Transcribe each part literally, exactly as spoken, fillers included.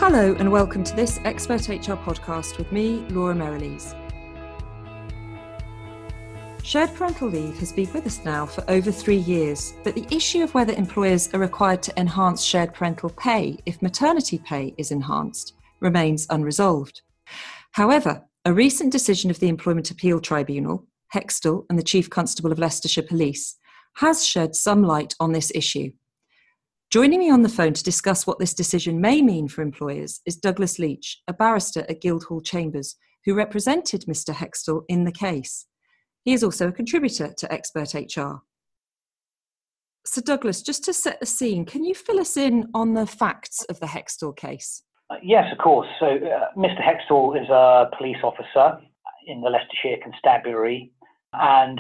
Hello and welcome to this Expert H R podcast with me, Laura Merrilees. Shared parental leave has been with us now for over three years, but the issue of whether employers are required to enhance shared parental pay if maternity pay is enhanced remains unresolved. However, a recent decision of the Employment Appeal Tribunal, Hextall and the Chief Constable of Leicestershire Police, has shed some light on this issue. Joining me on the phone to discuss what this decision may mean for employers is Douglas Leach, a barrister at Guildhall Chambers, who represented Mr Hextall in the case. He is also a contributor to Expert H R. So Douglas, just to set the scene, can you fill us in on the facts of the Hextall case? Uh, yes, of course. So uh, Mr Hextall is a police officer in the Leicestershire Constabulary, and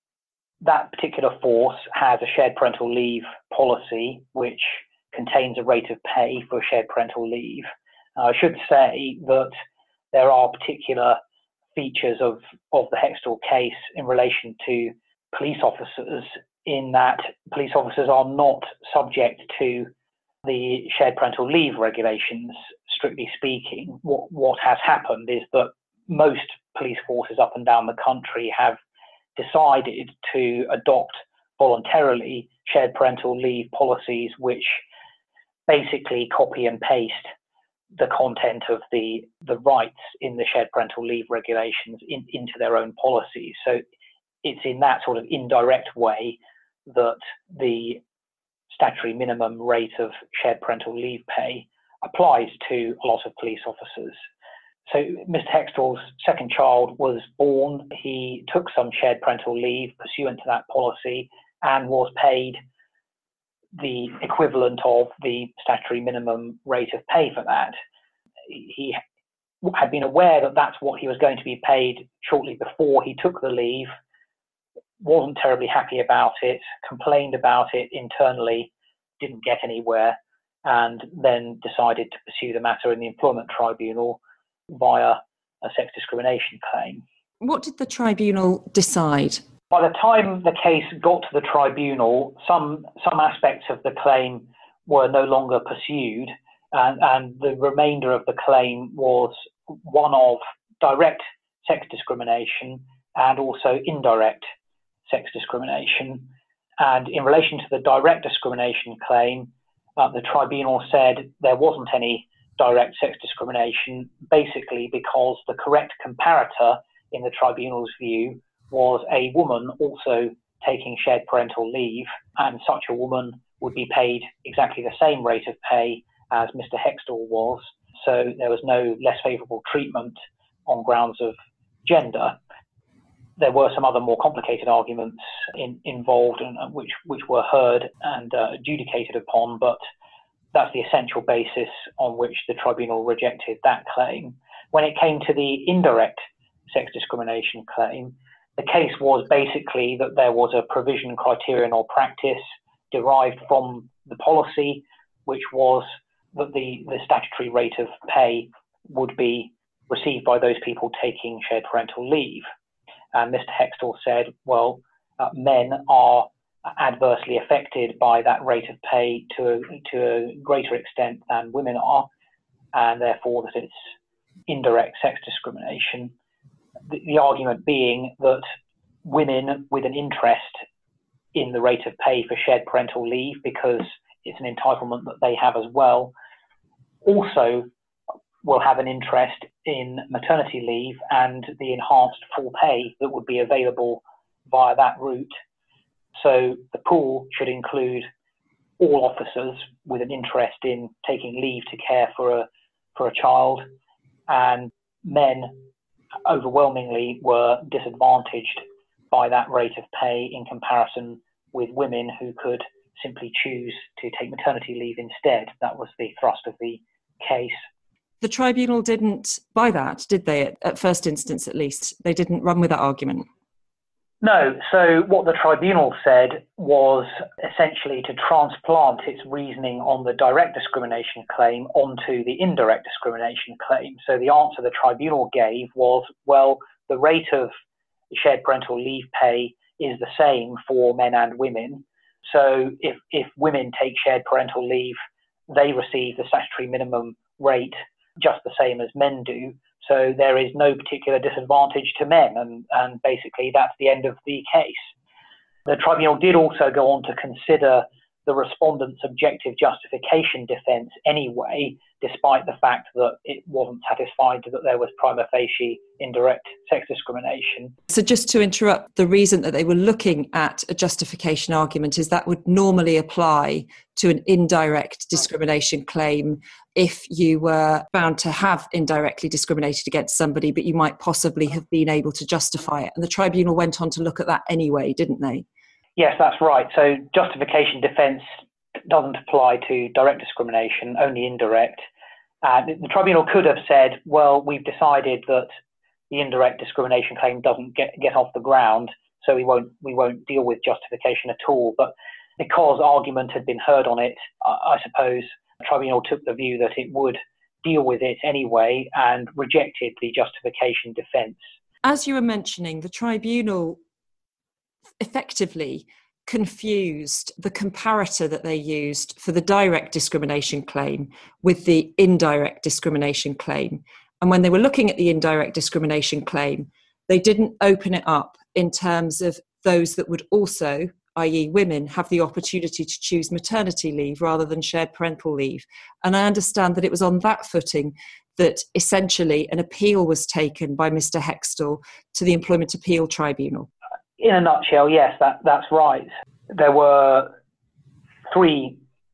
that particular force has a shared parental leave policy which contains a rate of pay for shared parental leave. Uh, I should say that there are particular features of, of the Hextall case in relation to police officers, in that police officers are not subject to the shared parental leave regulations, strictly speaking. What, what has happened is that most police forces up and down the country have decided to adopt voluntarily shared parental leave policies which basically copy and paste the content of the, the rights in the shared parental leave regulations in, into their own policies. So it's in that sort of indirect way that the statutory minimum rate of shared parental leave pay applies to a lot of police officers. So Mr Hextall's second child was born. He took some shared parental leave pursuant to that policy and was paid the equivalent of the statutory minimum rate of pay for that. He had been aware that that's what he was going to be paid shortly before he took the leave, wasn't terribly happy about it, complained about it internally, didn't get anywhere, and then decided to pursue the matter in the Employment Tribunal via a sex discrimination claim. What did the tribunal decide? By the time the case got to the tribunal, some some aspects of the claim were no longer pursued, and, and the remainder of the claim was one of direct sex discrimination and also indirect sex discrimination. And in relation to the direct discrimination claim, uh, the tribunal said there wasn't any direct sex discrimination, basically because the correct comparator in the tribunal's view was a woman also taking shared parental leave, and such a woman would be paid exactly the same rate of pay as Mr Hextall was. So there was no less favourable treatment on grounds of gender. There were some other more complicated arguments in, involved, and which which were heard and uh, adjudicated upon, but that's the essential basis on which the tribunal rejected that claim. When it came to the indirect sex discrimination claim, the case was basically that there was a provision, criterion or practice derived from the policy, which was that the, the statutory rate of pay would be received by those people taking shared parental leave. And Mr Hextall said, well, uh, men are adversely affected by that rate of pay to a, to a greater extent than women are, and therefore that it's indirect sex discrimination. The, the argument being that women with an interest in the rate of pay for shared parental leave, because it's an entitlement that they have as well, also will have an interest in maternity leave and the enhanced full pay that would be available via that route. So the pool should include all officers with an interest in taking leave to care for a for a child, and men overwhelmingly were disadvantaged by that rate of pay in comparison with women who could simply choose to take maternity leave instead. That was the thrust of the case. The tribunal didn't buy that, did they, at, at first instance at least? They didn't run with that argument? No. So what the tribunal said was essentially to transplant its reasoning on the direct discrimination claim onto the indirect discrimination claim. So the answer the tribunal gave was, well, the rate of shared parental leave pay is the same for men and women. So if, if women take shared parental leave, they receive the statutory minimum rate just the same as men do. So there is no particular disadvantage to men, and, and basically that's the end of the case. The tribunal did also go on to consider the respondent's objective justification defence anyway, despite the fact that it wasn't satisfied that there was prima facie indirect sex discrimination. So just to interrupt, the reason that they were looking at a justification argument is that would normally apply to an indirect discrimination claim if you were found to have indirectly discriminated against somebody, but you might possibly have been able to justify it. And the tribunal went on to look at that anyway, didn't they? Yes, that's right. So justification defence doesn't apply to direct discrimination, only indirect. Uh, the, the tribunal could have said, well, we've decided that the indirect discrimination claim doesn't get, get off the ground, so we won't we won't deal with justification at all. But because argument had been heard on it, I, I suppose the tribunal took the view that it would deal with it anyway and rejected the justification defence. As you were mentioning, the tribunal effectively confused the comparator that they used for the direct discrimination claim with the indirect discrimination claim. And when they were looking at the indirect discrimination claim, they didn't open it up in terms of those that would also, that is women, have the opportunity to choose maternity leave rather than shared parental leave. And I understand that it was on that footing that essentially an appeal was taken by Mister Hextall to the Employment Appeal Tribunal. In a nutshell, yes, that, that's right. There were three,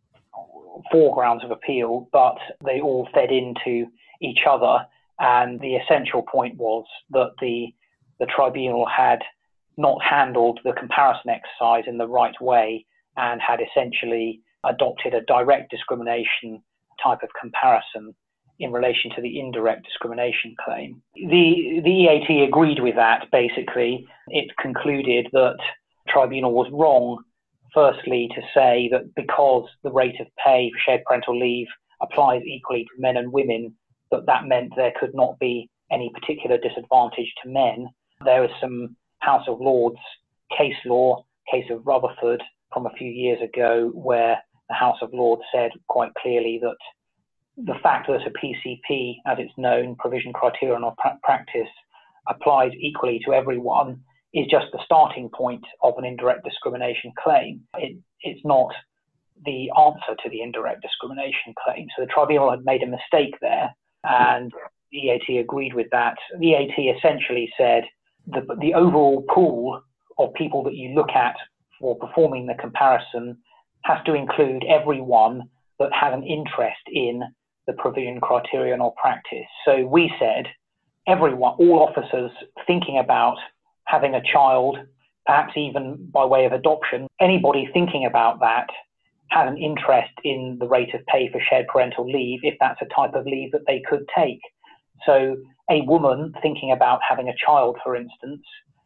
four grounds of appeal, but they all fed into each other. And the essential point was that the, the tribunal had not handled the comparison exercise in the right way and had essentially adopted a direct discrimination type of comparison in relation to the indirect discrimination claim. The, the E A T agreed with that, basically. It concluded that the tribunal was wrong, firstly, to say that because the rate of pay for shared parental leave applies equally to men and women, that that meant there could not be any particular disadvantage to men. There was some House of Lords case law, case of Rutherford from a few years ago, where the House of Lords said quite clearly that the fact that a P C P, as it's known, provision, criterion or pra- practice, applies equally to everyone is just the starting point of an indirect discrimination claim. It, it's not the answer to the indirect discrimination claim. So the tribunal had made a mistake there, and the E A T agreed with that. The E A T essentially said the, the overall pool of people that you look at for performing the comparison has to include everyone that has an interest in the provision, criterion or practice. So we said everyone, all officers thinking about having a child, perhaps even by way of adoption, anybody thinking about that has an interest in the rate of pay for shared parental leave if that's a type of leave that they could take. So a woman thinking about having a child, for instance,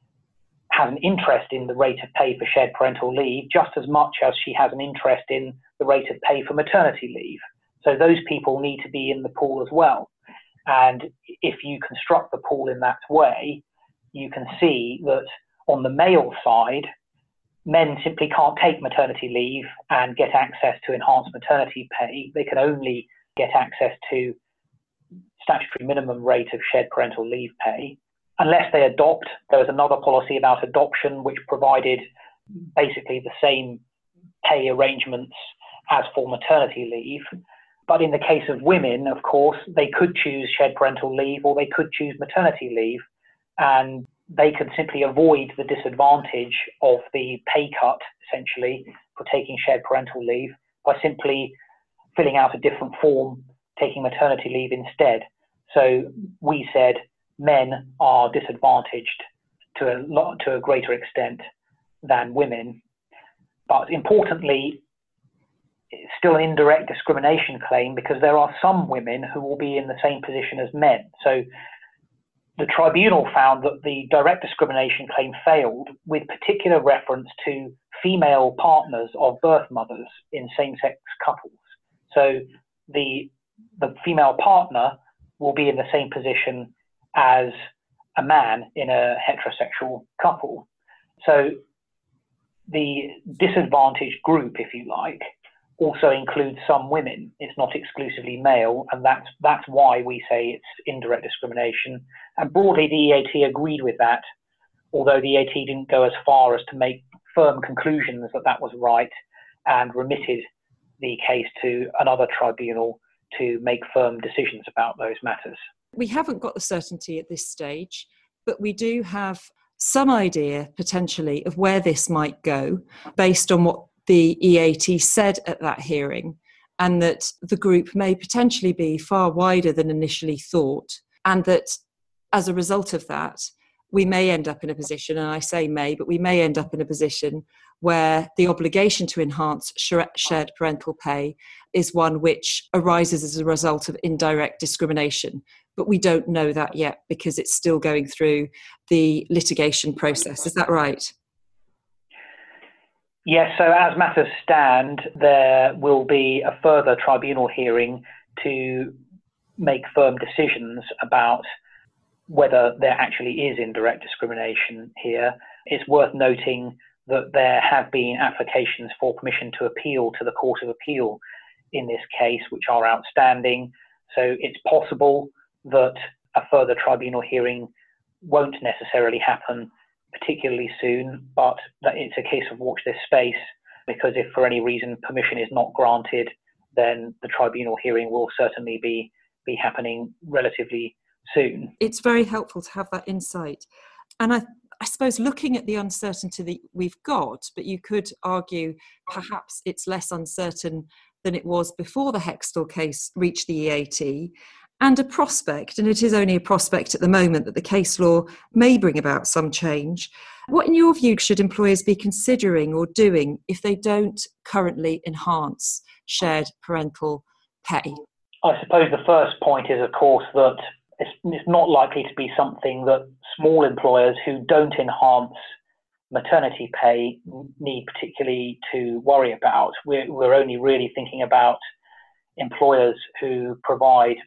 has an interest in the rate of pay for shared parental leave just as much as she has an interest in the rate of pay for maternity leave. So those people need to be in the pool as well. And if you construct the pool in that way, you can see that on the male side, men simply can't take maternity leave and get access to enhanced maternity pay. They can only get access to statutory minimum rate of shared parental leave pay. Unless they adopt, there was another policy about adoption which provided basically the same pay arrangements as for maternity leave. But in the case of women, of course, they could choose shared parental leave or they could choose maternity leave, and they could simply avoid the disadvantage of the pay cut, essentially, for taking shared parental leave by simply filling out a different form, taking maternity leave instead. So we said men are disadvantaged to a lot, to a greater extent than women. But importantly, it's still an indirect discrimination claim because there are some women who will be in the same position as men. So the tribunal found that the direct discrimination claim failed with particular reference to female partners of birth mothers in same-sex couples. So the, the female partner will be in the same position as a man in a heterosexual couple. So the disadvantaged group, if you like, also includes some women. It's not exclusively male, and that's that's why we say it's indirect discrimination. And broadly, the E A T agreed with that, although the E A T didn't go as far as to make firm conclusions that that was right, and remitted the case to another tribunal to make firm decisions about those matters. We haven't got the certainty at this stage, but we do have some idea potentially of where this might go based on what the E A T said at that hearing, and that the group may potentially be far wider than initially thought, and that as a result of that, we may end up in a position, and I say may, but we may end up in a position where the obligation to enhance shared parental pay is one which arises as a result of indirect discrimination. But we don't know that yet because it's still going through the litigation process. Is that right? Yes, so as matters stand, there will be a further tribunal hearing to make firm decisions about whether there actually is indirect discrimination here. It's worth noting that there have been applications for permission to appeal to the Court of Appeal in this case, which are outstanding. So it's possible that a further tribunal hearing won't necessarily happen particularly soon, but that it's a case of watch this space, because if for any reason permission is not granted, then the tribunal hearing will certainly be, be happening relatively soon. It's very helpful to have that insight. And I, I suppose looking at the uncertainty that we've got, but you could argue perhaps it's less uncertain than it was before the Hextall case reached the E A T, and a prospect, and it is only a prospect at the moment, that the case law may bring about some change. What, in your view, should employers be considering or doing if they don't currently enhance shared parental pay? I suppose the first point is, of course, that it's, it's not likely to be something that small employers who don't enhance maternity pay need particularly to worry about. We're, we're only really thinking about employers who provide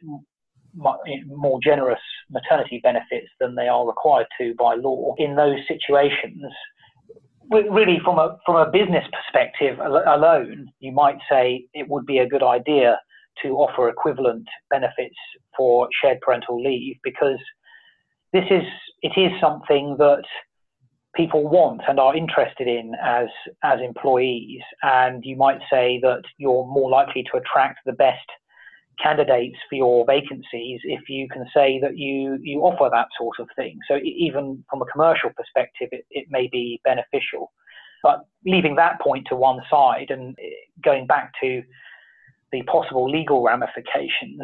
more generous maternity benefits than they are required to by law. In those situations, really from a from a business perspective alone, you might say it would be a good idea to offer equivalent benefits for shared parental leave, because this is it is something that people want and are interested in as as employees, and you might say that you're more likely to attract the best candidates for your vacancies if you can say that you you offer that sort of thing. So even from a commercial perspective, it, it may be beneficial. But leaving that point to one side and going back to the possible legal ramifications,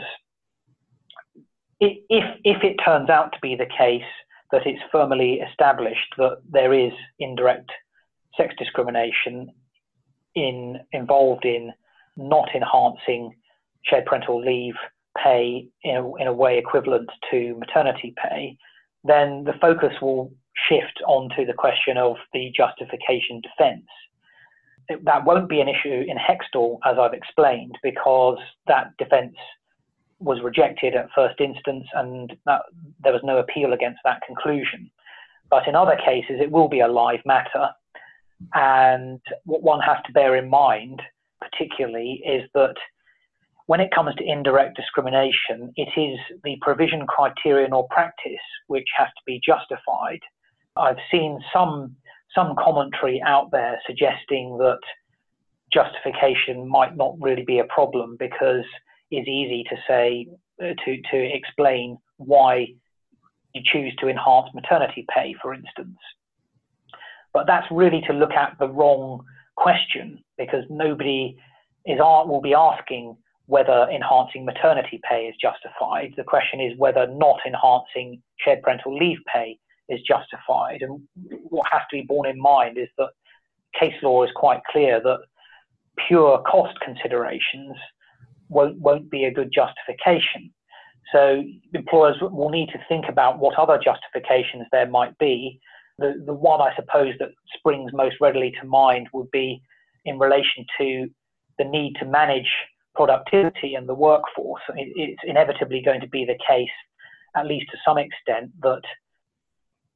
if if it turns out to be the case that it's firmly established that there is indirect sex discrimination in involved in not enhancing shared parental leave pay in a, in a way equivalent to maternity pay, then the focus will shift onto the question of the justification defence. That won't be an issue in Hextall, as I've explained, because that defence was rejected at first instance and that, there was no appeal against that conclusion. But in other cases, it will be a live matter. And what one has to bear in mind, particularly, is that when it comes to indirect discrimination, it is the provision, criterion or practice which has to be justified. I've seen some some commentary out there suggesting that justification might not really be a problem because it's easy to say, to, to explain why you choose to enhance maternity pay, for instance. But that's really to look at the wrong question, because nobody is will be asking whether enhancing maternity pay is justified. The question is whether not enhancing shared parental leave pay is justified. And what has to be borne in mind is that case law is quite clear that pure cost considerations won't, won't be a good justification. So employers will need to think about what other justifications there might be. The, the one I suppose that springs most readily to mind would be in relation to the need to manage productivity and the workforce. It, it's inevitably going to be the case, at least to some extent, that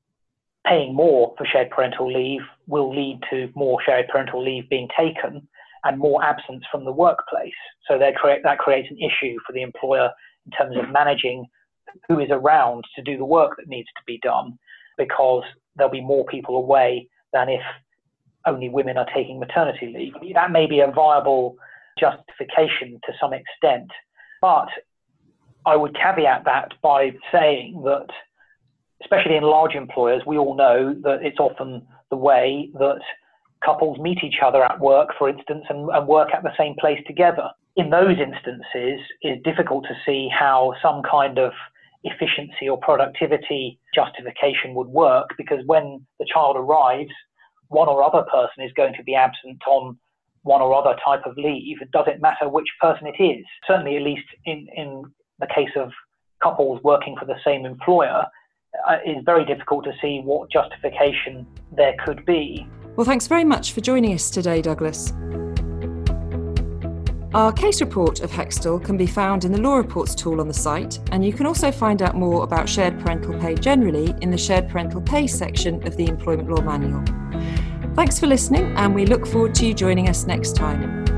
paying more for shared parental leave will lead to more shared parental leave being taken, and more absence from the workplace. So that create, that creates an issue for the employer in terms of managing who is around to do the work that needs to be done, because there'll be more people away than if only women are taking maternity leave. That may be a viable justification to some extent, but I would caveat that by saying that, especially in large employers, we all know that it's often the way that couples meet each other at work, for instance, and, and work at the same place together. In those instances, it's difficult to see how some kind of efficiency or productivity justification would work, because when the child arrives, one or other person is going to be absent on one or other type of leave. It doesn't matter which person it is. Certainly, at least in, in the case of couples working for the same employer, uh, it's very difficult to see what justification there could be. Well, thanks very much for joining us today, Douglas. Our case report of Hextall can be found in the Law Reports tool on the site, and you can also find out more about shared parental pay generally in the Shared Parental Pay section of the Employment Law Manual. Thanks for listening, and we look forward to you joining us next time.